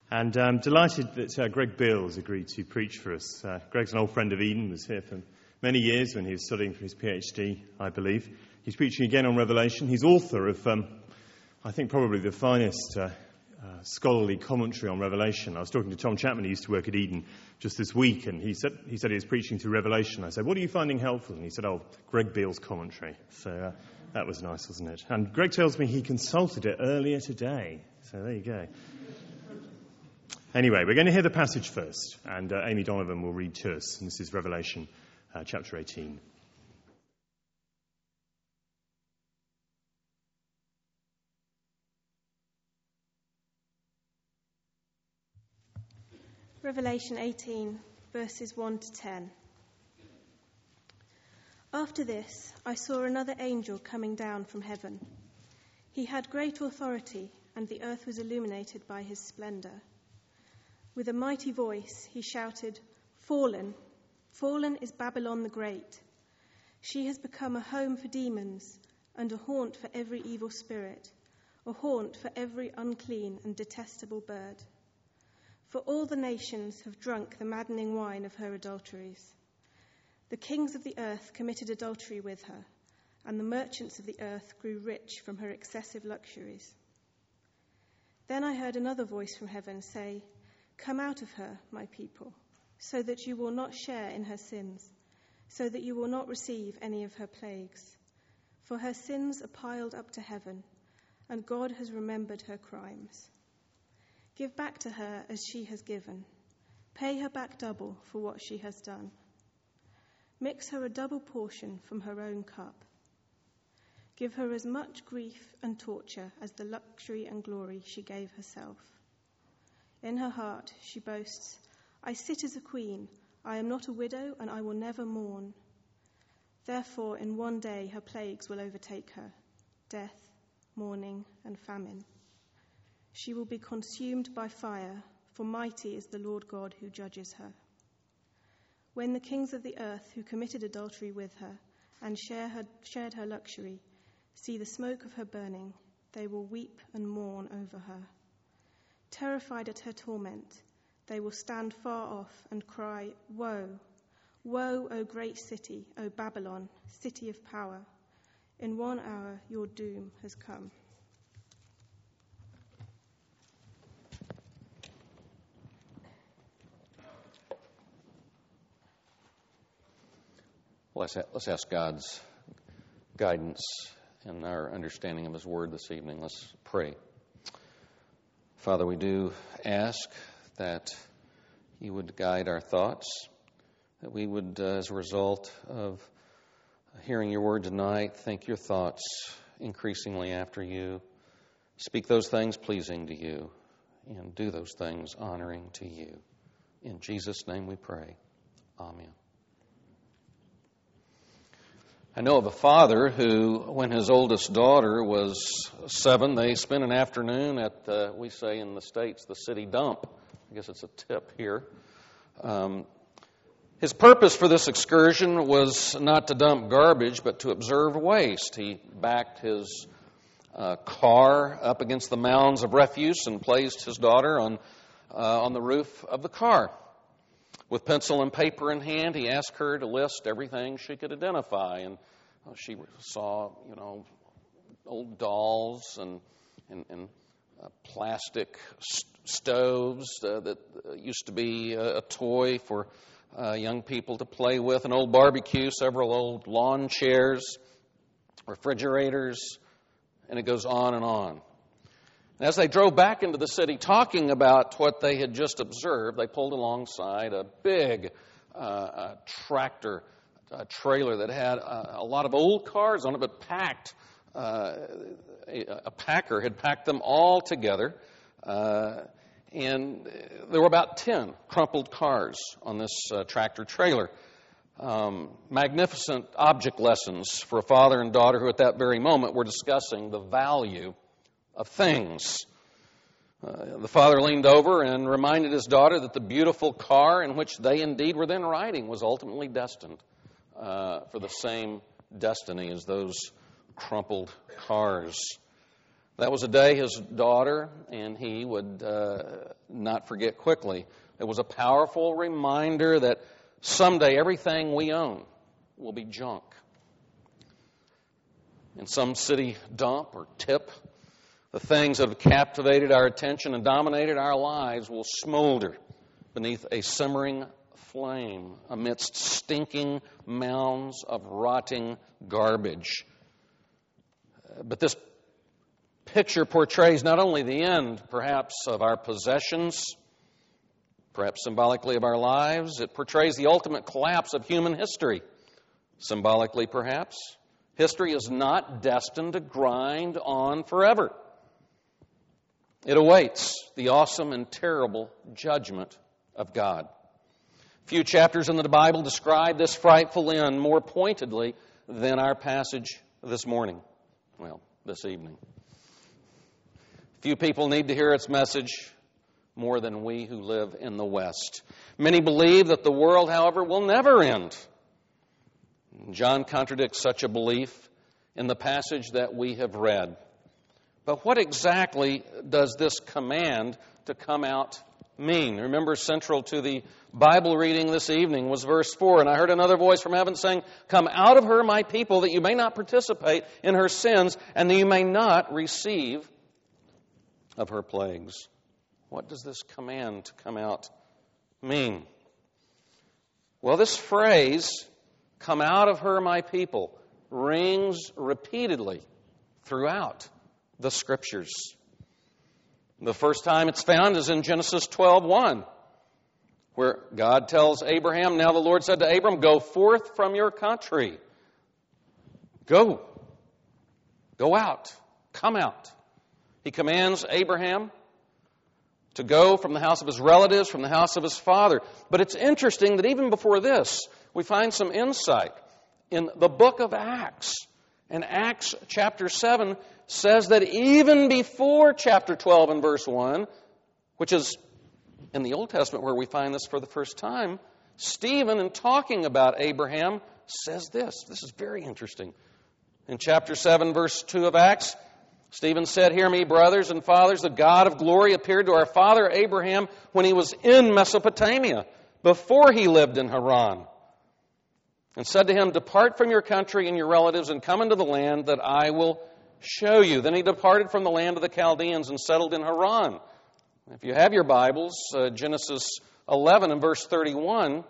And I'm delighted that Greg Beals agreed to preach for us. Greg's an old friend of Eden, was here for many years when he was studying for his PhD, I believe. He's preaching again on Revelation. He's author of, I think, probably the finest scholarly commentary on Revelation. I was talking to Tom Chapman, who used to work at Eden, just this week, and he said he was preaching through Revelation. I said, "What are you finding helpful?" And he said, "Oh, Greg Beals' commentary." So that was nice, wasn't it? And Greg tells me he consulted it earlier today. So there you go. Anyway, we're going to hear the passage first, and Amy Donovan will read to us. And this is Revelation chapter 18. Revelation 18, verses 1 to 10. After this, I saw another angel coming down from heaven. He had great authority, and the earth was illuminated by his splendor. With a mighty voice, he shouted, "Fallen, fallen is Babylon the Great. She has become a home for demons and a haunt for every evil spirit, a haunt for every unclean and detestable bird. For all the nations have drunk the maddening wine of her adulteries. The kings of the earth committed adultery with her, and the merchants of the earth grew rich from her excessive luxuries." Then I heard another voice from heaven say, "Come out of her, my people, so that you will not share in her sins, so that you will not receive any of her plagues. For her sins are piled up to heaven, and God has remembered her crimes. Give back to her as she has given. Pay her back double for what she has done. Mix her a double portion from her own cup. Give her as much grief and torture as the luxury and glory she gave herself. In her heart she boasts, 'I sit as a queen, I am not a widow, and I will never mourn.' Therefore in one day her plagues will overtake her, death, mourning, and famine. She will be consumed by fire, for mighty is the Lord God who judges her. When the kings of the earth who committed adultery with her and shared her luxury see the smoke of her burning, they will weep and mourn over her. Terrified at her torment, they will stand far off and cry, 'Woe! Woe, O great city, O Babylon, city of power! In 1 hour your doom has come.'" Let's ask God's guidance in our understanding of His Word this evening. Let's pray. Father, we do ask that You would guide our thoughts, that we would, as a result of hearing Your Word tonight, think Your thoughts increasingly after You, speak those things pleasing to You, and do those things honoring to You. In Jesus' name we pray. Amen. I know of a father who, when his oldest daughter was 7, they spent an afternoon at, we say in the States, the city dump. I guess it's a tip here. His purpose for this excursion was not to dump garbage, but to observe waste. He backed his car up against the mounds of refuse and placed his daughter on the roof of the car. With pencil and paper in hand, he asked her to list everything she could identify. And she saw, old dolls and plastic stoves that used to be a toy for young people to play with, an old barbecue, several old lawn chairs, refrigerators, and it goes on and on. As they drove back into the city talking about what they had just observed, they pulled alongside a big tractor trailer that had a lot of old cars on it, but packed. A packer had packed them all together, and there were about 10 crumpled cars on this tractor trailer. Magnificent object lessons for a father and daughter who at that very moment were discussing the value of things. The father leaned over and reminded his daughter that the beautiful car in which they indeed were then riding was ultimately destined for the same destiny as those crumpled cars. That was a day his daughter and he would not forget quickly. It was a powerful reminder that someday everything we own will be junk. In some city dump or tip, the things that have captivated our attention and dominated our lives will smolder beneath a simmering flame amidst stinking mounds of rotting garbage. But this picture portrays not only the end, perhaps, of our possessions, perhaps symbolically of our lives, it portrays the ultimate collapse of human history, symbolically perhaps. History is not destined to grind on forever. It awaits the awesome and terrible judgment of God. Few chapters in the Bible describe this frightful end more pointedly than our passage this morning. Well, this evening. Few people need to hear its message more than we who live in the West. Many believe that the world, however, will never end. John contradicts such a belief in the passage that we have read. But what exactly does this command to come out mean? Remember, central to the Bible reading this evening was verse 4. And I heard another voice from heaven saying, "Come out of her, my people, that you may not participate in her sins, and that you may not receive of her plagues." What does this command to come out mean? Well, this phrase, "Come out of her, my people," rings repeatedly throughout the Scriptures. The first time it's found is in Genesis 12:1, where God tells Abraham, "Now the Lord said to Abram, go forth from your country." Go out, come out. He commands Abraham to go from the house of his relatives, from the house of his father. But it's interesting that even before this, we find some insight in the book of Acts. And Acts chapter 7 says that even before chapter 12 and verse 1, which is in the Old Testament where we find this for the first time, Stephen, in talking about Abraham, says this. This is very interesting. In chapter 7, verse 2 of Acts, Stephen said, "Hear me, brothers and fathers, the God of glory appeared to our father Abraham when he was in Mesopotamia, before he lived in Haran, and said to him, 'Depart from your country and your relatives and come into the land that I will show you.' Then he departed from the land of the Chaldeans and settled in Haran." If you have your Bibles, Genesis 11 and verse 31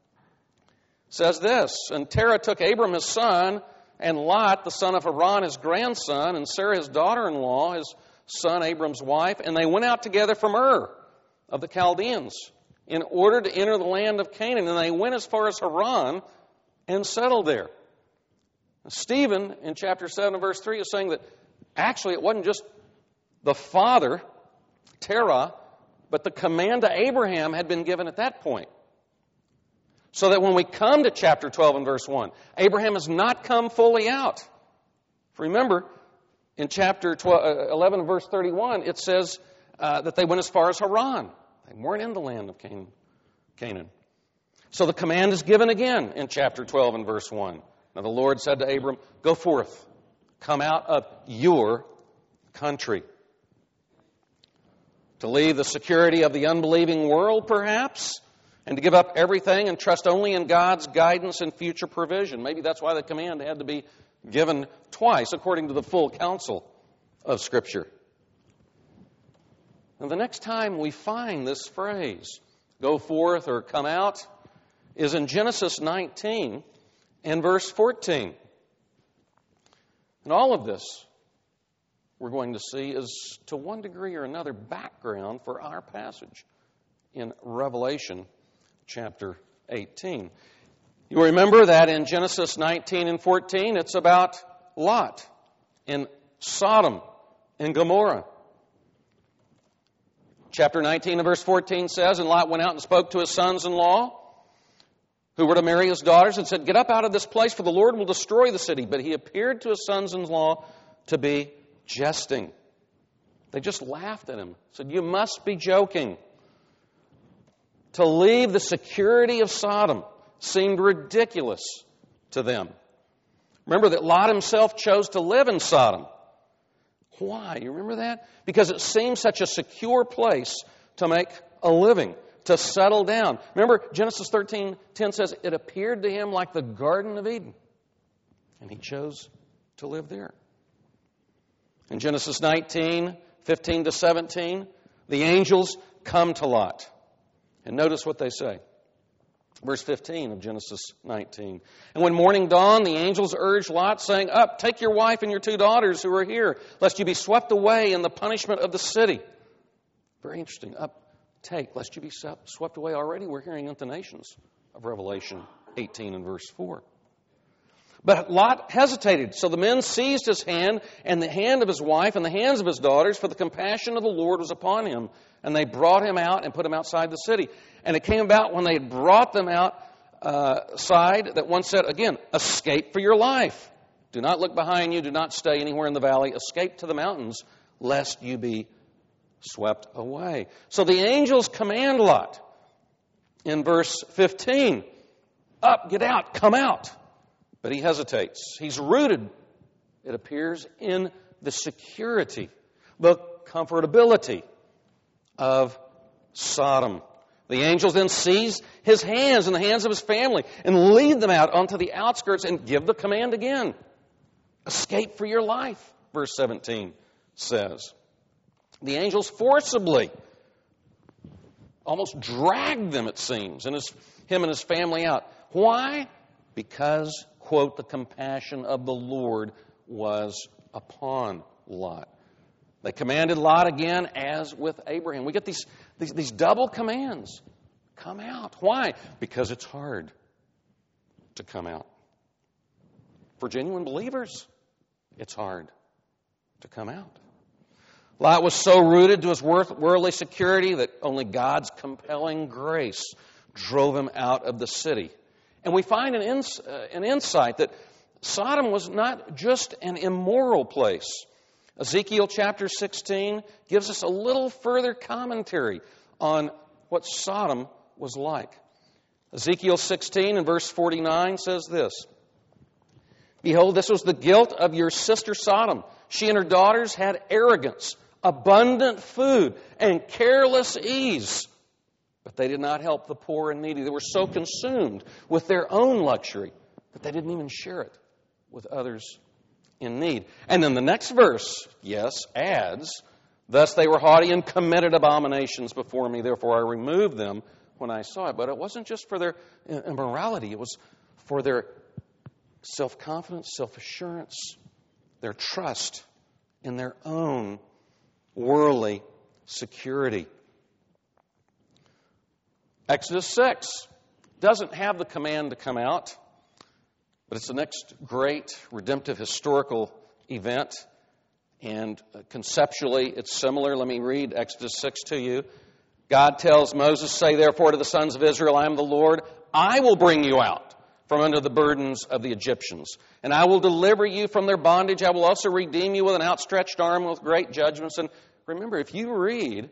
says this, "And Terah took Abram his son, and Lot, the son of Haran, his grandson, and Sarah, his daughter-in-law, his son Abram's wife, and they went out together from Ur of the Chaldeans in order to enter the land of Canaan. And they went as far as Haran and settled there." Stephen, in chapter 7 and verse 3, is saying that actually it wasn't just the father, Terah, but the command to Abraham had been given at that point. So that when we come to chapter 12 and verse 1, Abraham has not come fully out. Remember, in chapter 11 and verse 31, it says that they went as far as Haran. They weren't in the land of Canaan. So the command is given again in chapter 12 and verse 1. Now the Lord said to Abram, "Go forth, come out of your country." To leave the security of the unbelieving world, perhaps, and to give up everything and trust only in God's guidance and future provision. Maybe that's why the command had to be given twice, according to the full counsel of Scripture. And the next time we find this phrase, "go forth" or "come out," is in Genesis 19 and verse 14. And all of this, we're going to see, is to one degree or another background for our passage in Revelation chapter 18. You remember that in Genesis 19 and 14, it's about Lot in Sodom and Gomorrah. Chapter 19 and verse 14 says, "And Lot went out and spoke to his sons-in-law, who were to marry his daughters, and said, 'Get up out of this place, for the Lord will destroy the city.' But he appeared to his sons-in-law to be jesting." They just laughed at him, said, "You must be joking." To leave the security of Sodom seemed ridiculous to them. Remember that Lot himself chose to live in Sodom. Why? You remember that? Because it seemed such a secure place to make a living, to settle down. Remember, Genesis 13:10 says, it appeared to him like the Garden of Eden. And he chose to live there. In Genesis 19:15-17, the angels come to Lot. And notice what they say. Verse 15 of Genesis 19. And when morning dawned, the angels urged Lot, saying, Up, take your wife and your 2 daughters who are here, lest you be swept away in the punishment of the city. Very interesting. Up, take, lest you be swept away. Already we're hearing intonations of Revelation 18 and verse 4. But Lot hesitated. So the men seized his hand and the hand of his wife and the hands of his daughters, for the compassion of the Lord was upon him. And they brought him out and put him outside the city. And it came about when they had brought them outside that one said, again, escape for your life. Do not look behind you. Do not stay anywhere in the valley. Escape to the mountains, lest you be swept away. So the angels command Lot in verse 15, up, get out, come out. But he hesitates. He's rooted, it appears, in the security, the comfortability of Sodom. The angels then seize his hands and the hands of his family and lead them out onto the outskirts and give the command again. Escape for your life, verse 17 says. The angels forcibly, almost dragged them, it seems, and him and his family out. Why? Because, quote, the compassion of the Lord was upon Lot. They commanded Lot again, as with Abraham. We get these double commands. Come out. Why? Because it's hard to come out. For genuine believers, it's hard to come out. Lot was so rooted to his worldly security that only God's compelling grace drove him out of the city. And we find an insight that Sodom was not just an immoral place. Ezekiel chapter 16 gives us a little further commentary on what Sodom was like. Ezekiel 16 and verse 49 says this, Behold, this was the guilt of your sister Sodom. She and her daughters had arrogance, abundant food, and careless ease. But they did not help the poor and needy. They were so consumed with their own luxury that they didn't even share it with others in need. And then the next verse, adds, Thus they were haughty and committed abominations before me. Therefore I removed them when I saw it. But it wasn't just for their immorality. It was for their self-confidence, self-assurance, their trust in their own worldly security. Exodus 6 doesn't have the command to come out, but it's the next great redemptive historical event. And conceptually, it's similar. Let me read Exodus 6 to you. God tells Moses, Say therefore to the sons of Israel, I am the Lord. I will bring you out from under the burdens of the Egyptians. And I will deliver you from their bondage. I will also redeem you with an outstretched arm with great judgments. And remember, if you read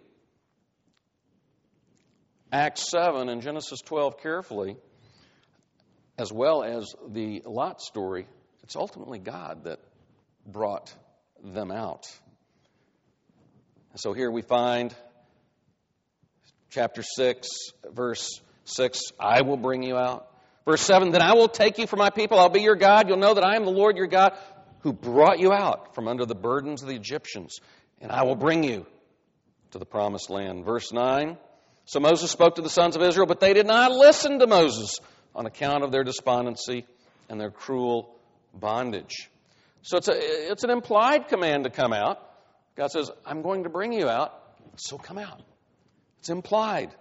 Acts 7 and Genesis 12 carefully, as well as the Lot story, it's ultimately God that brought them out. So here we find chapter 6, verse 6, I will bring you out. Verse 7, Then I will take you for my people. I'll be your God. You'll know that I am the Lord your God who brought you out from under the burdens of the Egyptians. And I will bring you to the promised land. Verse 9, So Moses spoke to the sons of Israel, but they did not listen to Moses on account of their despondency and their cruel bondage. So it's an implied command to come out. God says, I'm going to bring you out, so come out. It's implied.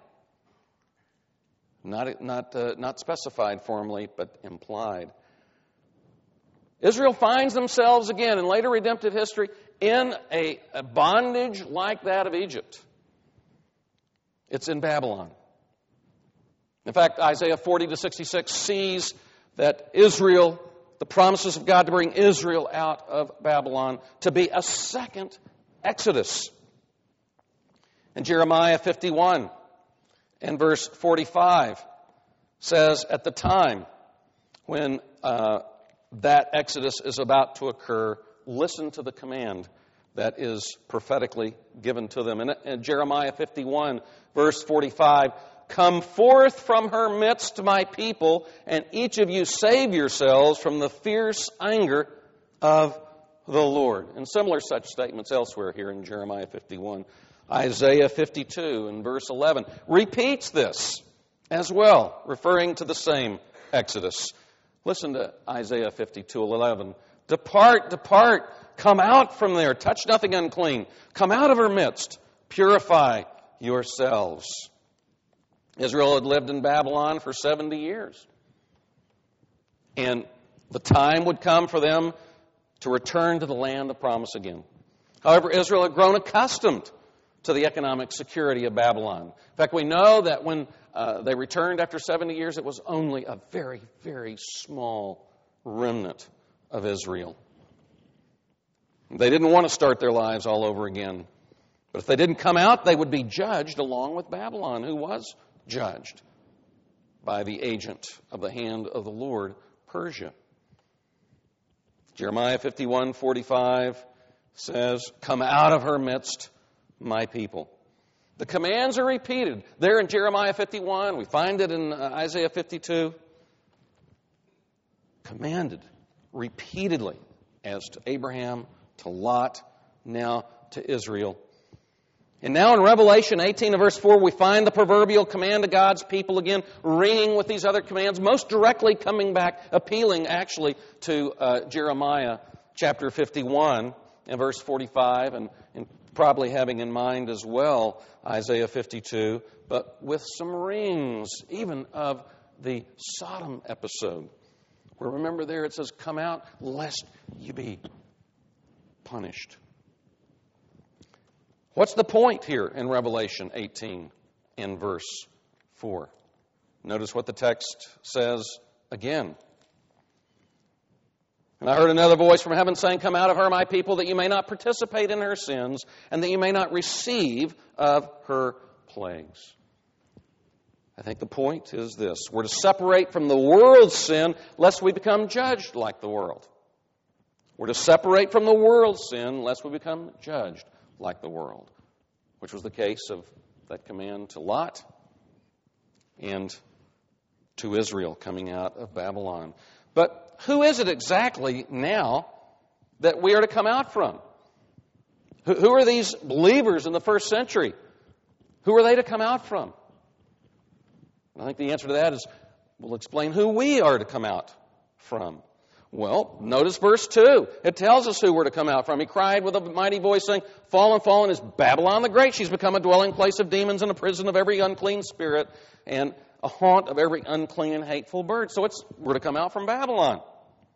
Not specified formally, but implied. Israel finds themselves again in later redemptive history in a bondage like that of Egypt. It's in Babylon. In fact, Isaiah 40-66 sees that Israel, the promises of God to bring Israel out of Babylon, to be a second Exodus. And Jeremiah 51 and verse 45 says, at the time when that Exodus is about to occur, listen to the command that is prophetically given to them. In Jeremiah 51, verse 45, "Come forth from her midst, my people, and each of you save yourselves from the fierce anger of the Lord." And similar such statements elsewhere here in Jeremiah 51. Isaiah 52 and verse 11 repeats this as well, referring to the same Exodus. Listen to Isaiah 52:11. "Depart, depart, come out from there, touch nothing unclean. Come out of her midst, purify yourselves." Israel had lived in Babylon for 70 years. And the time would come for them to return to the land of promise again. However, Israel had grown accustomed to the economic security of Babylon. In fact, we know that when they returned after 70 years, it was only a very, very small remnant of Israel. They didn't want to start their lives all over again. But if they didn't come out, they would be judged along with Babylon, who was judged by the agent of the hand of the Lord, Persia. Jeremiah 51:45 says, "Come out of her midst, my people." The commands are repeated there in Jeremiah 51. We find it in Isaiah 52. Commanded repeatedly as to Abraham, to Lot, now to Israel. And now in Revelation 18 and verse 4, we find the proverbial command to God's people again, ringing with these other commands, most directly coming back, appealing actually to Jeremiah chapter 51 and verse 45, and probably having in mind as well Isaiah 52, but with some rings even of the Sodom episode. Where remember there it says, "Come out lest you be punished." What's the point here in Revelation 18 in verse 4? Notice what the text says again. "And I heard another voice from heaven saying, 'Come out of her, my people, that you may not participate in her sins, and that you may not receive of her plagues.'" I think the point is this. We're to separate from the world's sin, lest we become judged like the world. We're to separate from the world's sin, lest we become judged like the world, which was the case of that command to Lot and to Israel coming out of Babylon. But who is it exactly now that we are to come out from? Who are these believers in the first century? Who are they to come out from? I think the answer to that is we'll explain who we are to come out from. Well, notice verse 2. It tells us who we're to come out from. "He cried with a mighty voice, saying, 'Fallen, fallen is Babylon the Great. She's become a dwelling place of demons and a prison of every unclean spirit and a haunt of every unclean and hateful bird.'" So we're to come out from Babylon.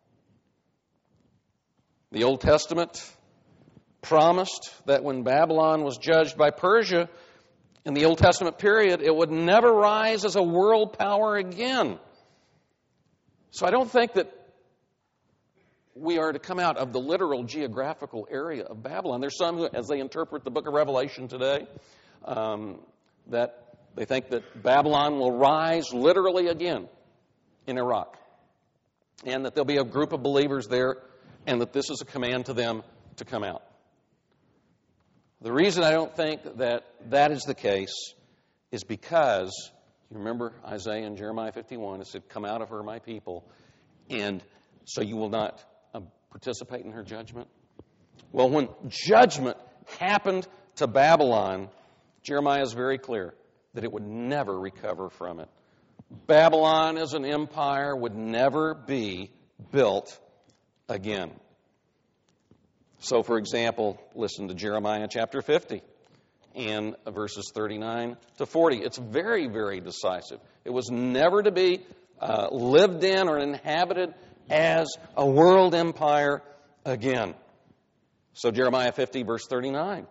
The Old Testament promised that when Babylon was judged by Persia in the Old Testament period, it would never rise as a world power again. So I don't think that we are to come out of the literal geographical area of Babylon. There's some who, as they interpret the book of Revelation today, that they think that Babylon will rise literally again in Iraq, and that there'll be a group of believers there, and that this is a command to them to come out. The reason I don't think that that is the case is because, you remember Isaiah and Jeremiah 51, it said, "Come out of her, my people, and so you will not participate in her judgment." Well, when judgment happened to Babylon, Jeremiah is very clear that it would never recover from it. Babylon as an empire would never be built again. So, for example, listen to Jeremiah chapter 50 and verses 39 to 40. It's very, very decisive. It was never to be lived in or inhabited as a world empire again. So Jeremiah 50, verse 39.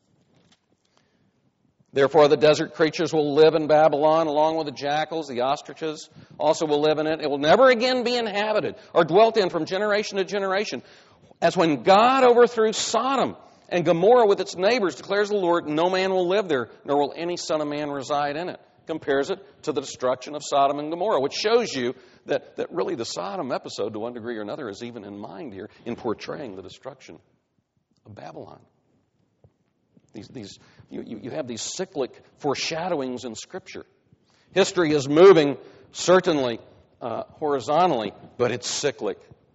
"Therefore the desert creatures will live in Babylon, along with the jackals, the ostriches also will live in it. It will never again be inhabited or dwelt in from generation to generation. As when God overthrew Sodom and Gomorrah with its neighbors, declares the Lord, no man will live there, nor will any son of man reside in it." Compares it to the destruction of Sodom and Gomorrah, which shows you that really the Sodom episode, to one degree or another, is even in mind here in portraying the destruction of Babylon. You have these cyclic foreshadowings in Scripture. History is moving, certainly, horizontally, but it's cyclic.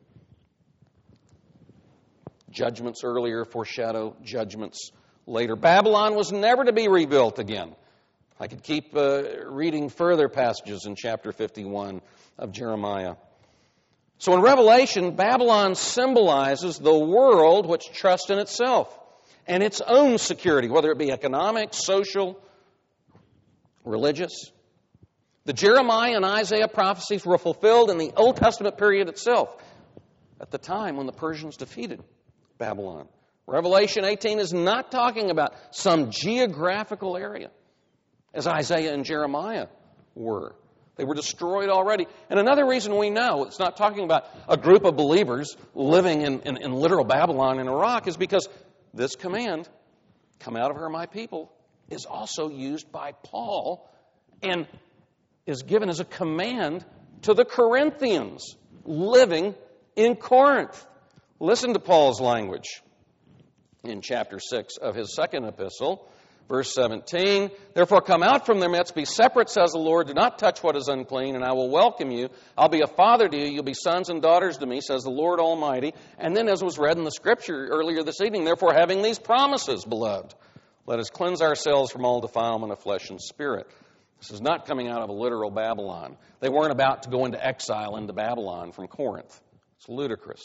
Judgments earlier foreshadow judgments later. Babylon was never to be rebuilt again. I could keep reading further passages in chapter 51 of Jeremiah. So in Revelation, Babylon symbolizes the world which trusts in itself and its own security, whether it be economic, social, religious. The Jeremiah and Isaiah prophecies were fulfilled in the Old Testament period itself, at the time when the Persians defeated Babylon. Revelation 18 is not talking about some geographical area, as Isaiah and Jeremiah were. They were destroyed already. And another reason we know it's not talking about a group of believers living in literal Babylon in Iraq is because this command, come out of her, my people, is also used by Paul and is given as a command to the Corinthians living in Corinth. Listen to Paul's language in chapter 6 of his second epistle, verse 17. Therefore come out from their midst, be separate, says the Lord, do not touch what is unclean, and I will welcome you. I'll be a father to you, you'll be sons and daughters to me, says the Lord Almighty. And then, as was read in the Scripture earlier this evening, therefore having these promises, beloved, let us cleanse ourselves from all defilement of flesh and spirit. This is not coming out of a literal Babylon. They weren't about to go into exile into Babylon from Corinth. It's ludicrous.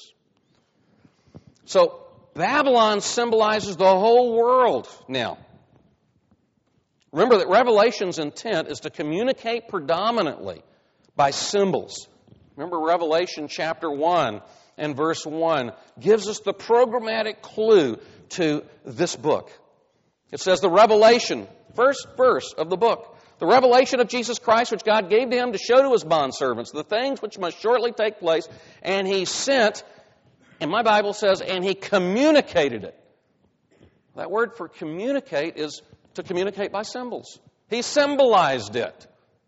So, Babylon symbolizes the whole world now. Remember that Revelation's intent is to communicate predominantly by symbols. Remember Revelation chapter 1 and verse 1 gives us the programmatic clue to this book. It says the revelation, first verse of the book, the revelation of Jesus Christ which God gave to him to show to his bondservants the things which must shortly take place, and he sent, and my Bible says, and he communicated it. That word for communicate is to communicate by symbols. He symbolized it.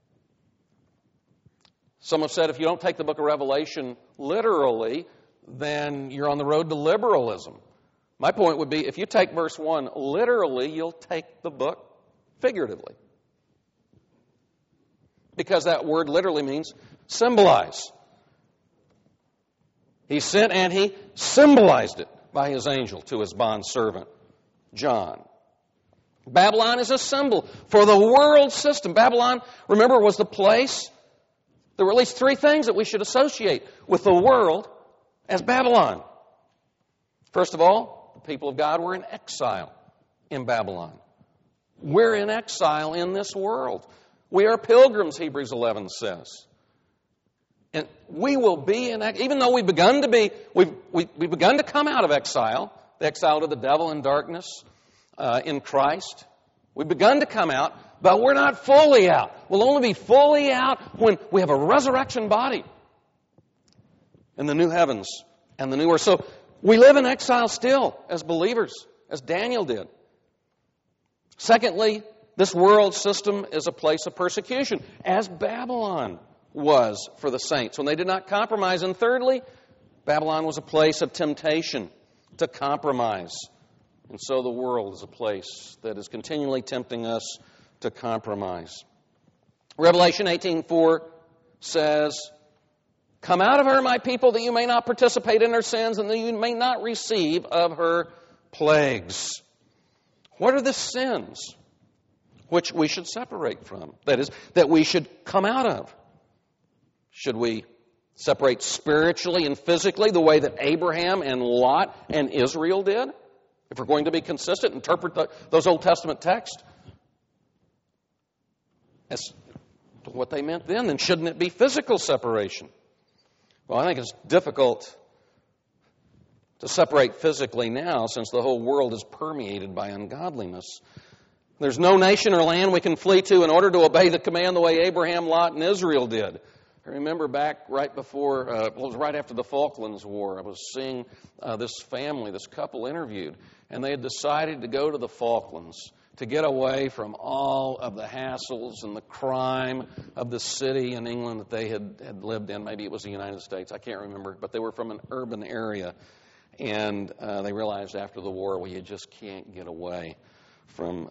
Some have said if you don't take the book of Revelation literally, then you're on the road to liberalism. My point would be if you take verse 1 literally, you'll take the book figuratively. Because that word literally means symbolize. He sent and he symbolized it by his angel to his bondservant, John. Babylon is a symbol for the world system. Babylon, remember, was the place. There were at least three things that we should associate with the world as Babylon. First of all, the people of God were in exile in Babylon. We're in exile in this world. We are pilgrims, Hebrews 11 says. And we will be in exile, even though we've begun to come out of exile, the exile to the devil and darkness in Christ. We've begun to come out, but we're not fully out. We'll only be fully out when we have a resurrection body in the new heavens and the new earth. So we live in exile still as believers, as Daniel did. Secondly, this world system is a place of persecution, as Babylon was for the saints when they did not compromise. And thirdly, Babylon was a place of temptation to compromise. And so the world is a place that is continually tempting us to compromise. Revelation 18:4 says, come out of her, my people, that you may not participate in her sins and that you may not receive of her plagues. What are the sins which we should separate from? That is, that we should come out of. Should we separate spiritually and physically the way that Abraham and Lot and Israel did? If we're going to be consistent, interpret those Old Testament texts as to what they meant then shouldn't it be physical separation? Well, I think it's difficult to separate physically now since the whole world is permeated by ungodliness. There's no nation or land we can flee to in order to obey the command the way Abraham, Lot, and Israel did. I remember back right before, it was right after the Falklands War, I was seeing this family, this couple interviewed, and they had decided to go to the Falklands to get away from all of the hassles and the crime of the city in England that they had lived in. Maybe it was the United States, I can't remember, but they were from an urban area, and they realized after the war, well, you just can't get away from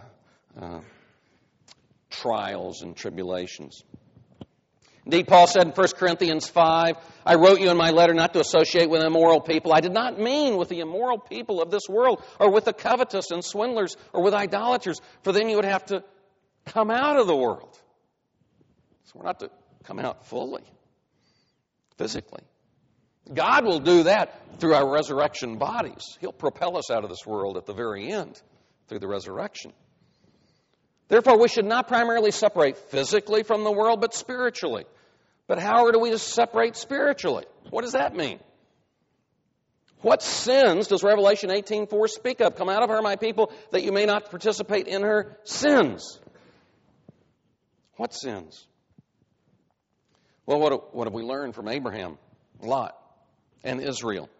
trials and tribulations. Indeed, Paul said in 1 Corinthians 5, I wrote you in my letter not to associate with immoral people. I did not mean with the immoral people of this world, or with the covetous and swindlers, or with idolaters, for then you would have to come out of the world. So we're not to come out fully, physically. God will do that through our resurrection bodies. He'll propel us out of this world at the very end through the resurrection. Therefore, we should not primarily separate physically from the world, but spiritually. But how do we separate spiritually? What does that mean? What sins does Revelation 18:4 speak of? Come out of her, my people, that you may not participate in her sins. What sins? Well, what have we learned from Abraham, Lot, and Israel?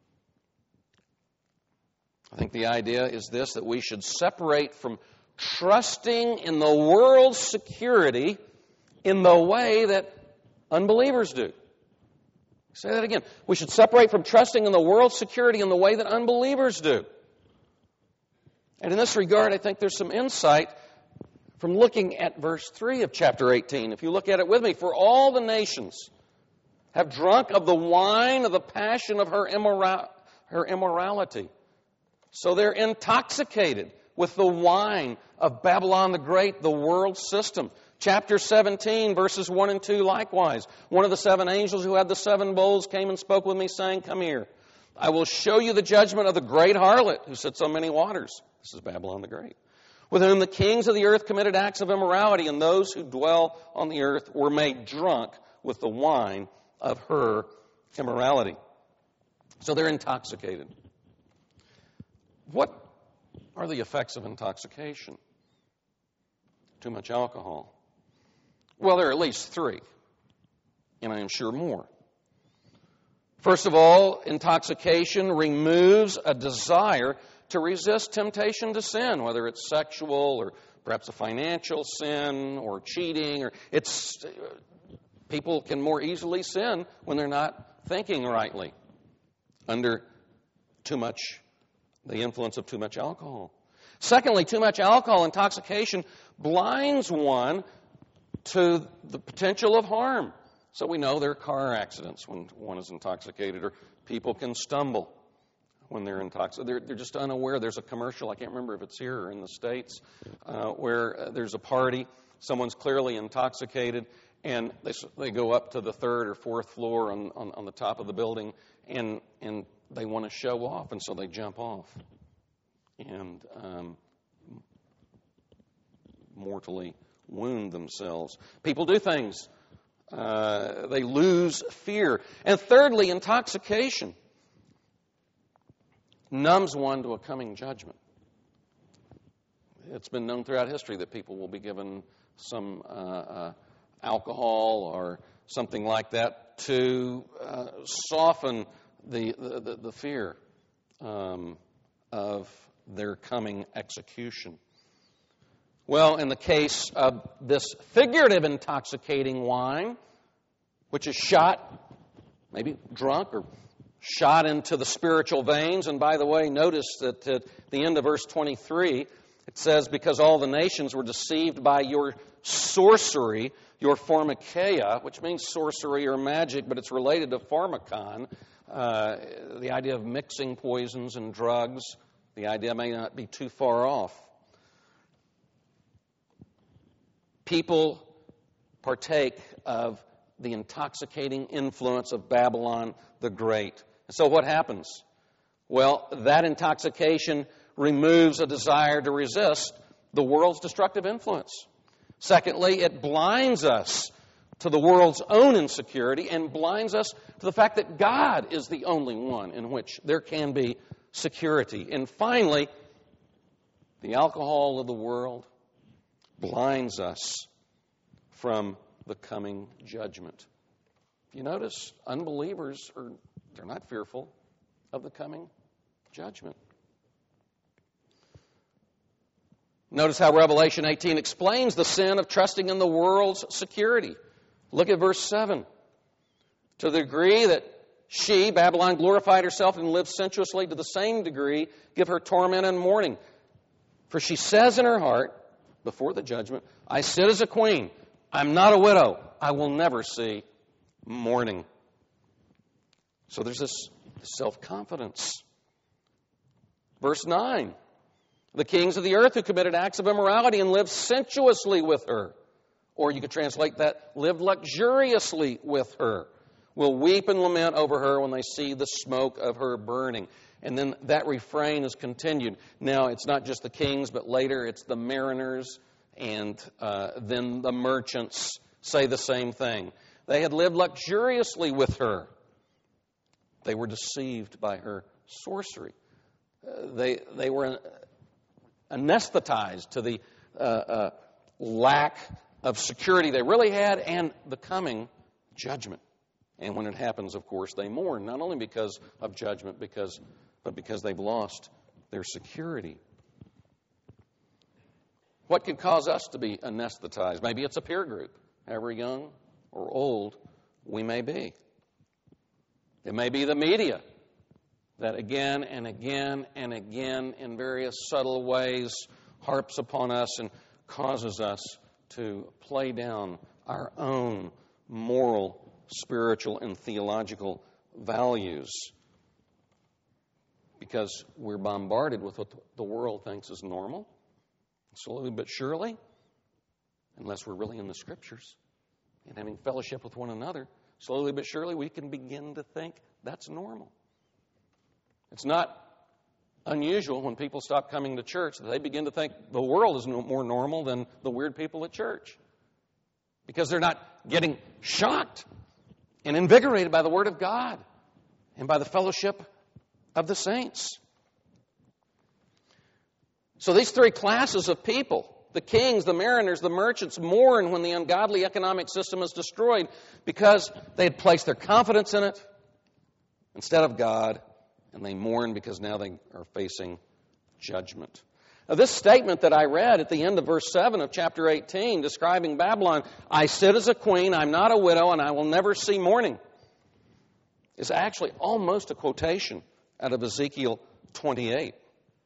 I think the idea is this, that we should separate from trusting in the world's security in the way that unbelievers do. Say that again. We should separate from trusting in the world's security in the way that unbelievers do. And in this regard, I think there's some insight from looking at verse 3 of chapter 18. If you look at it with me, for all the nations have drunk of the wine of the passion of her immorality. So they're intoxicated with the wine of Babylon the Great, the world system. Chapter 17, verses 1 and 2 likewise. One of the 7 angels who had the 7 bowls came and spoke with me, saying, come here. I will show you the judgment of the great harlot who sits on many waters. This is Babylon the Great. With whom the kings of the earth committed acts of immorality, and those who dwell on the earth were made drunk with the wine of her immorality. So they're intoxicated. What are the effects of intoxication? Too much alcohol. Well, there are at least 3, and I am sure more. First of all, intoxication removes a desire to resist temptation to sin, whether it's sexual or perhaps a financial sin or cheating. People can more easily sin when they're not thinking rightly under the influence of too much alcohol. Secondly, too much alcohol intoxication blinds one to the potential of harm. So we know there are car accidents when one is intoxicated, or people can stumble when they're intoxicated. They're just unaware. There's a commercial, I can't remember if it's here or in the States, where there's a party, someone's clearly intoxicated, and they go up to the 3rd or 4th floor on the top of the building, and they want to show off, and so they jump off and mortally wound themselves. People do things. They lose fear. And thirdly, intoxication numbs one to a coming judgment. It's been known throughout history that people will be given some alcohol or something like that to soften the fear of their coming execution. Well, in the case of this figurative intoxicating wine, which is shot, maybe drunk or shot into the spiritual veins. And by the way, notice that at the end of verse 23, it says, because all the nations were deceived by your sorcery, your pharmakeia, which means sorcery or magic, but it's related to pharmakon, the idea of mixing poisons and drugs. The idea may not be too far off. People partake of the intoxicating influence of Babylon the Great. So what happens? Well, that intoxication removes a desire to resist the world's destructive influence. Secondly, it blinds us to the world's own insecurity and blinds us to the fact that God is the only one in which there can be security. And finally, the alcohol of the world blinds us from the coming judgment. You notice unbelievers they're not fearful of the coming judgment. Notice how Revelation 18 explains the sin of trusting in the world's security. Look at verse 7. To the degree that she, Babylon, glorified herself and lived sensuously, to the same degree give her torment and mourning. For she says in her heart, before the judgment, I sit as a queen. I'm not a widow. I will never see mourning. So there's this self-confidence. Verse 9. The kings of the earth who committed acts of immorality and lived sensuously with her. Or you could translate that, lived luxuriously with her, will weep and lament over her when they see the smoke of her burning. And then that refrain is continued. Now, it's not just the kings, but later it's the mariners and then the merchants say the same thing. They had lived luxuriously with her. They were deceived by her sorcery. They were anesthetized to the lack of security they really had and the coming judgment. And when it happens, of course, they mourn, not only because of judgment, but because they've lost their security. What could cause us to be anesthetized? Maybe it's a peer group, however young or old we may be. It may be the media that again and again and again in various subtle ways harps upon us and causes us to play down our own moral, spiritual, and theological values because we're bombarded with what the world thinks is normal, slowly but surely, unless we're really in the Scriptures and having fellowship with one another, slowly but surely we can begin to think that's normal. It's not unusual when people stop coming to church that they begin to think the world is more normal than the weird people at church because they're not getting shocked and invigorated by the Word of God and by the fellowship of the saints. So these three classes of people, the kings, the mariners, the merchants, mourn when the ungodly economic system is destroyed because they had placed their confidence in it instead of God, and they mourn because now they are facing judgment. Now, this statement that I read at the end of verse 7 of chapter 18, describing Babylon, I sit as a queen, I'm not a widow, and I will never see mourning, is actually almost a quotation out of Ezekiel 28,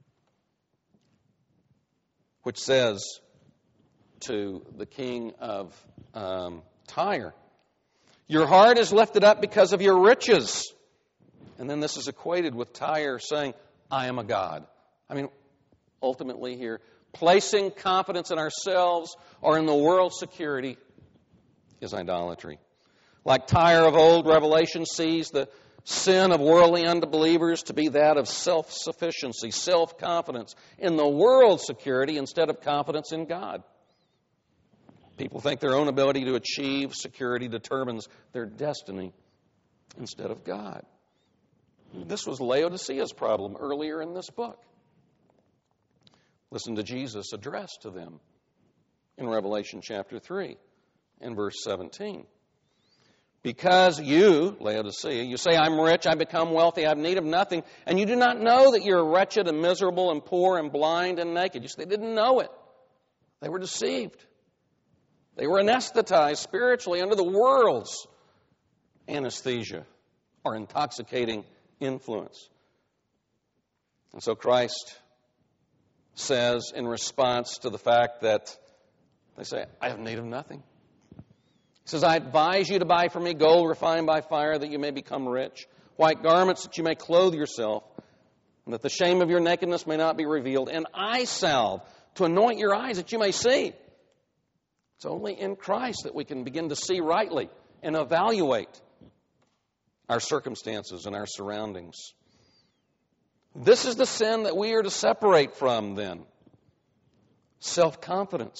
which says to the king of Tyre, your heart is lifted up because of your riches. And then this is equated with Tyre saying, I am a god. I mean, ultimately here, placing confidence in ourselves or in the world's security is idolatry. Like Tyre of old, Revelation sees the sin of worldly unbelievers to be that of self-sufficiency, self-confidence in the world's security instead of confidence in God. People think their own ability to achieve security determines their destiny instead of God. This was Laodicea's problem earlier in this book. Listen to Jesus' address to them in Revelation chapter 3 and verse 17. Because you, Laodicea, you say, I'm rich, I become wealthy, I have need of nothing, and you do not know that you're wretched and miserable and poor and blind and naked. You say they didn't know it. They were deceived. They were anesthetized spiritually under the world's anesthesia or intoxicating influence. And so Christ says in response to the fact that they say, I have need of nothing. He says, I advise you to buy from me gold refined by fire that you may become rich, white garments that you may clothe yourself, and that the shame of your nakedness may not be revealed, and eye salve to anoint your eyes that you may see. It's only in Christ that we can begin to see rightly and evaluate our circumstances and our surroundings. This is the sin that we are to separate from then. Self-confidence.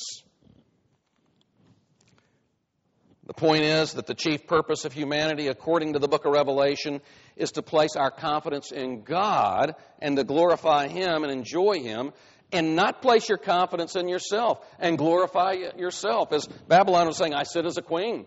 The point is that the chief purpose of humanity, according to the book of Revelation, is to place our confidence in God and to glorify Him and enjoy Him, and not place your confidence in yourself and glorify yourself. As Babylon was saying, I sit as a queen.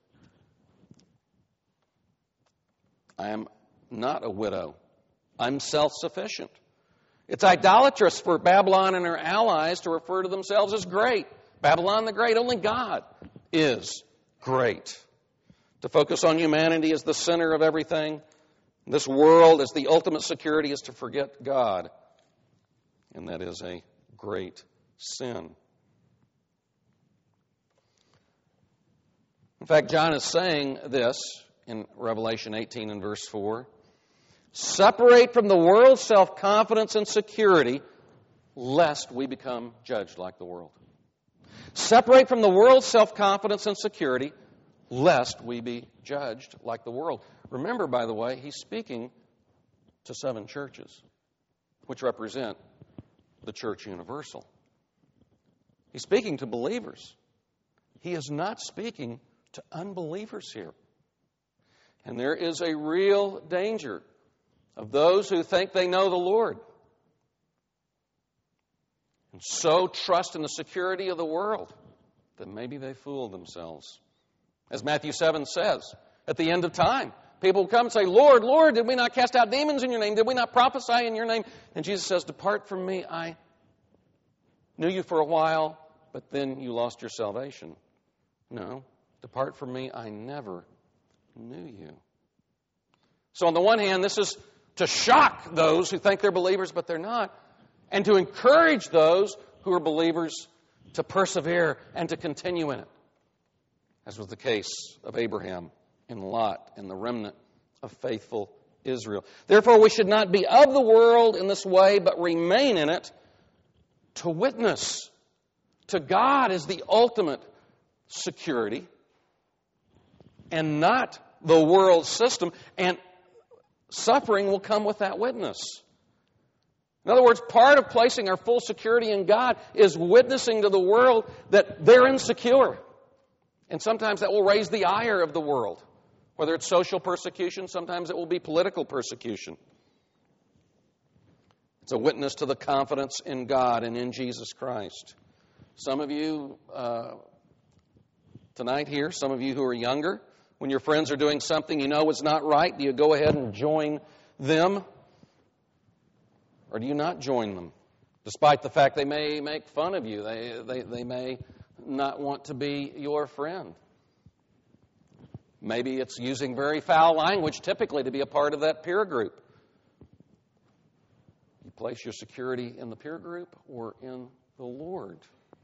I am not a widow. I'm self-sufficient. It's idolatrous for Babylon and her allies to refer to themselves as great. Babylon the Great, only God is great. To focus on humanity as the center of everything, this world as the ultimate security, is to forget God. And that is a great sin. In fact, John is saying this in Revelation 18 and verse 4. Separate from the world's self-confidence and security, lest we become judged like the world. Separate from the world's self-confidence and security, lest we be judged like the world. Remember, by the way, he's speaking to 7 churches, which represent the church universal. He's speaking to believers. He is not speaking to unbelievers here. And there is a real danger of those who think they know the Lord and so trust in the security of the world that maybe they fool themselves. As Matthew 7 says, at the end of time, people will come and say, Lord, Lord, did we not cast out demons in your name? Did we not prophesy in your name? And Jesus says, depart from me, I knew you for a while, but then you lost your salvation. No, depart from me, I never knew you. So on the one hand, this is to shock those who think they're believers, but they're not, and to encourage those who are believers to persevere and to continue in it, as was the case of Abraham and Lot and the remnant of faithful Israel. Therefore, we should not be of the world in this way, but remain in it to witness to God as the ultimate security and not the world system, and suffering will come with that witness. In other words, part of placing our full security in God is witnessing to the world that they're insecure. And sometimes that will raise the ire of the world. Whether it's social persecution, sometimes it will be political persecution. It's a witness to the confidence in God and in Jesus Christ. Some of you tonight here, some of you who are younger, when your friends are doing something you know is not right, do you go ahead and join them? Or do you not join them? Despite the fact they may make fun of you. They may not want to be your friend. Maybe it's using very foul language typically to be a part of that peer group. You place your security in the peer group or in the Lord.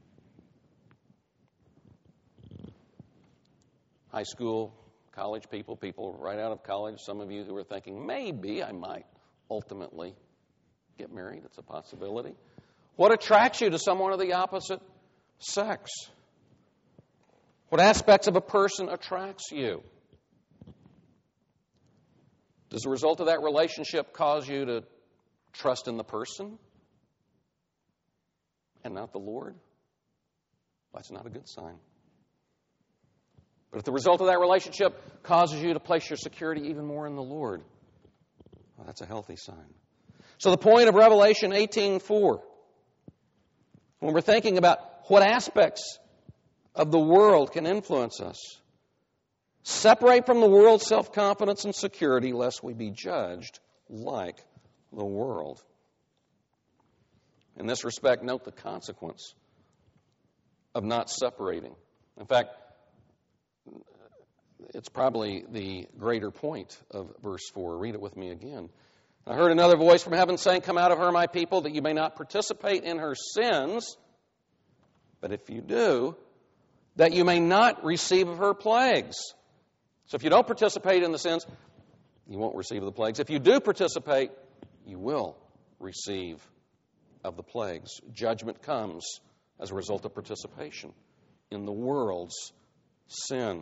High school, college people right out of college, some of you who are thinking, maybe I might ultimately get married. It's a possibility. What attracts you to someone of the opposite sex? What aspects of a person attracts you? Does the result of that relationship cause you to trust in the person and not the Lord? That's not a good sign. But if the result of that relationship causes you to place your security even more in the Lord, well, that's a healthy sign. So the point of Revelation 18:4, when we're thinking about what aspects of the world can influence us, separate from the world's self-confidence and security, lest we be judged like the world. In this respect, note the consequence of not separating. In fact, it's probably the greater point of verse 4. Read it with me again. I heard another voice from heaven saying, come out of her, my people, that you may not participate in her sins, but if you do, that you may not receive of her plagues. So if you don't participate in the sins, you won't receive of the plagues. If you do participate, you will receive of the plagues. Judgment comes as a result of participation in the world's sin.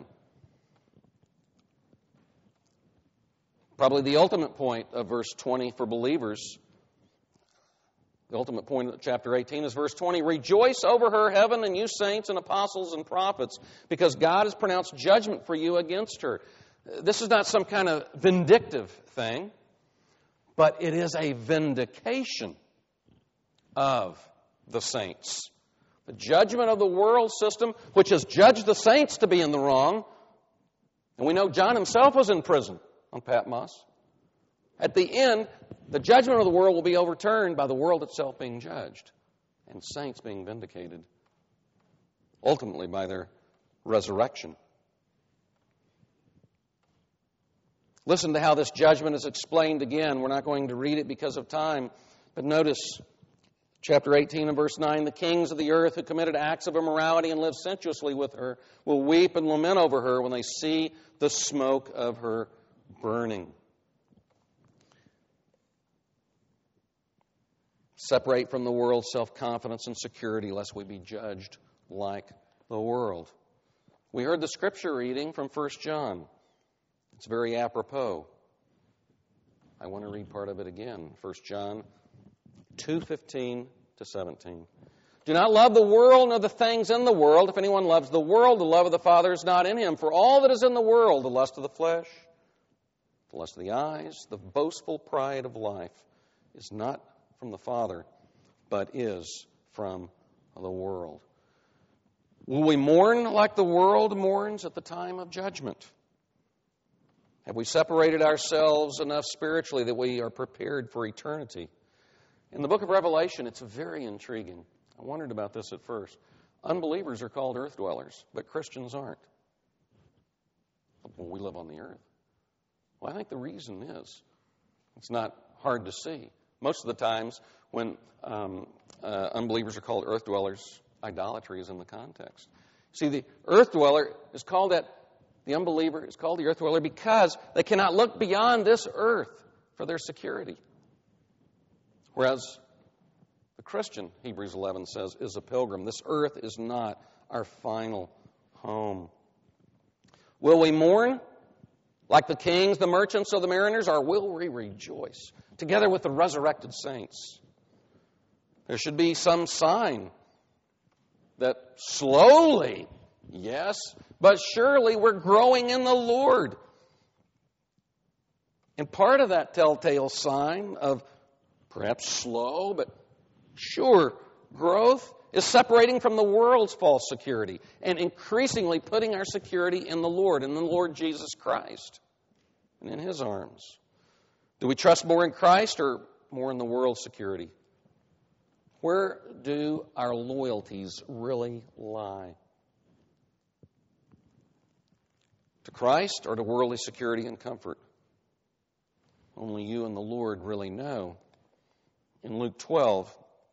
Probably the ultimate point of verse 20 for believers, the ultimate point of chapter 18 is verse 20. Rejoice over her, heaven, and you saints and apostles and prophets, because God has pronounced judgment for you against her. This is not some kind of vindictive thing, but it is a vindication of the saints. The judgment of the world system, which has judged the saints to be in the wrong, and we know John himself was in prison on Patmos. At the end, the judgment of the world will be overturned by the world itself being judged and saints being vindicated, ultimately by their resurrection. Listen to how this judgment is explained again. We're not going to read it because of time, but notice Chapter 18 and verse 9, the kings of the earth who committed acts of immorality and lived sensuously with her will weep and lament over her when they see the smoke of her burning. Separate from the world self-confidence and security, lest we be judged like the world. We heard the scripture reading from 1 John. It's very apropos. I want to read part of it again. 1 John 2:15 to 17. Do not love the world nor the things in the world. If anyone loves the world, the love of the Father is not in him. For all that is in the world, the lust of the flesh, the lust of the eyes, the boastful pride of life, is not from the Father, but is from the world. Will we mourn like the world mourns at the time of judgment? Have we separated ourselves enough spiritually that we are prepared for eternity? In the book of Revelation, it's very intriguing. I wondered about this at first. Unbelievers are called earth dwellers, but Christians aren't. Well, we live on the earth. Well, I think the reason is, it's not hard to see. Most of the times when unbelievers are called earth dwellers, idolatry is in the context. See, the earth dweller is called that, the unbeliever is called the earth dweller because they cannot look beyond this earth for their security. Whereas the Christian, Hebrews 11 says, is a pilgrim. This earth is not our final home. Will we mourn like the kings, the merchants, or the mariners, or will we rejoice together with the resurrected saints? There should be some sign that slowly, yes, but surely we're growing in the Lord. And part of that telltale sign of perhaps slow but sure growth is separating from the world's false security and increasingly putting our security in the Lord, in the Lord Jesus Christ, and in His arms. Do we trust more in Christ or more in the world's security? Where do our loyalties really lie? To Christ or to worldly security and comfort? Only you and the Lord really know. In Luke 12,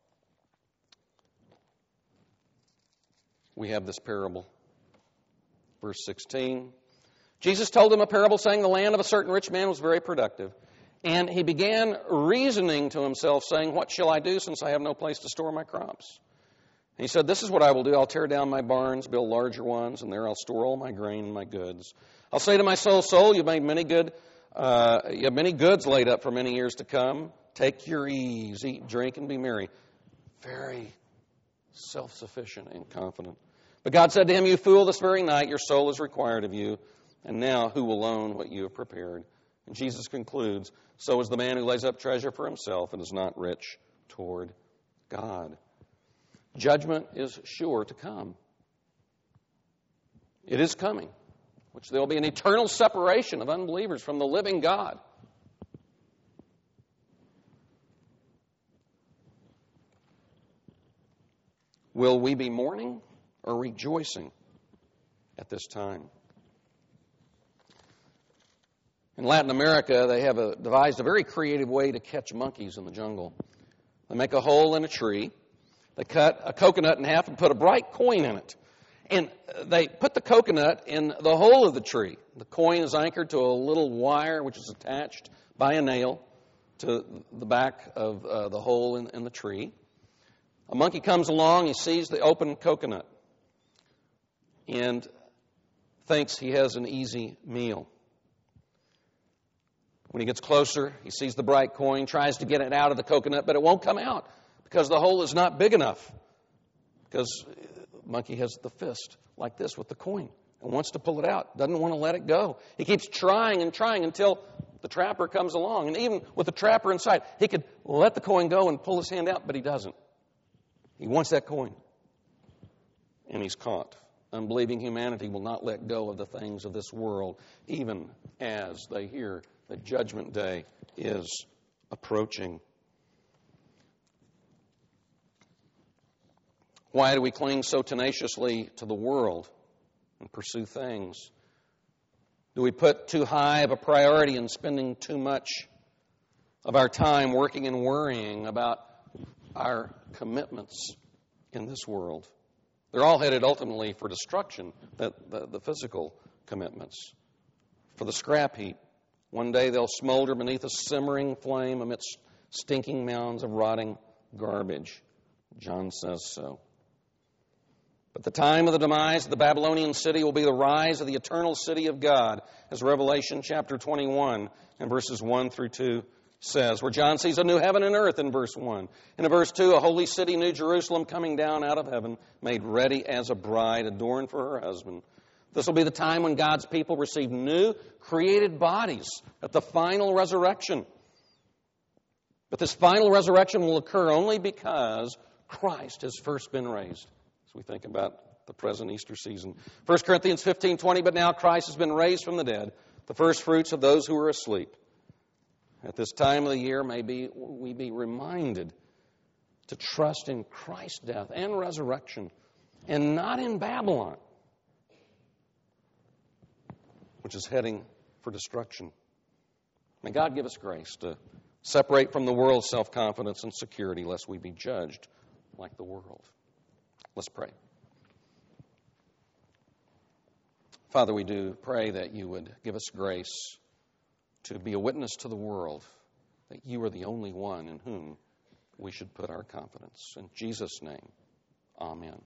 we have this parable. Verse 16. Jesus told them a parable saying, the land of a certain rich man was very productive. And he began reasoning to himself, saying, what shall I do since I have no place to store my crops? And he said, this is what I will do. I'll tear down my barns, build larger ones, and there I'll store all my grain and my goods. I'll say to my soul, you've made you have many goods laid up for many years to come. Take your ease, eat, drink, and be merry. Very self-sufficient and confident. But God said to him, you fool, this very night your soul is required of you. And now who will own what you have prepared? And Jesus concludes, so is the man who lays up treasure for himself and is not rich toward God. Judgment is sure to come. It is coming, which there will be an eternal separation of unbelievers from the living God. Will we be mourning or rejoicing at this time? In Latin America, they have devised a very creative way to catch monkeys in the jungle. They make a hole in a tree. They cut a coconut in half and put a bright coin in it. And they put the coconut in the hole of the tree. The coin is anchored to a little wire which is attached by a nail to the back of the hole in the tree. A monkey comes along, he sees the open coconut and thinks he has an easy meal. When he gets closer, he sees the bright coin, tries to get it out of the coconut, but it won't come out because the hole is not big enough. Because the monkey has the fist like this with the coin and wants to pull it out, doesn't want to let it go. He keeps trying and trying until the trapper comes along. And even with the trapper inside, he could let the coin go and pull his hand out, but he doesn't. He wants that coin. And he's caught. Unbelieving humanity will not let go of the things of this world, even as they hear that Judgment Day is approaching. Why do we cling so tenaciously to the world and pursue things? Do we put too high of a priority in spending too much of our time working and worrying about our commitments in this world. They're all headed ultimately for destruction, the physical commitments. For the scrap heap, one day they'll smolder beneath a simmering flame amidst stinking mounds of rotting garbage. John says so. But the time of the demise of the Babylonian city will be the rise of the eternal city of God, as Revelation chapter 21 and verses 1 through 2 says, where John sees a new heaven and earth in verse 1. And in verse 2, a holy city, New Jerusalem, coming down out of heaven, made ready as a bride, adorned for her husband. This will be the time when God's people receive new, created bodies at the final resurrection. But this final resurrection will occur only because Christ has first been raised. As we think about the present Easter season. 1 Corinthians 15:20, but now Christ has been raised from the dead, the first fruits of those who are asleep. At this time of the year, maybe we be reminded to trust in Christ's death and resurrection, and not in Babylon, which is heading for destruction. May God give us grace to separate from the world's self-confidence and security, lest we be judged like the world. Let's pray. Father, we do pray that you would give us grace to be a witness to the world that you are the only one in whom we should put our confidence. In Jesus' name, amen.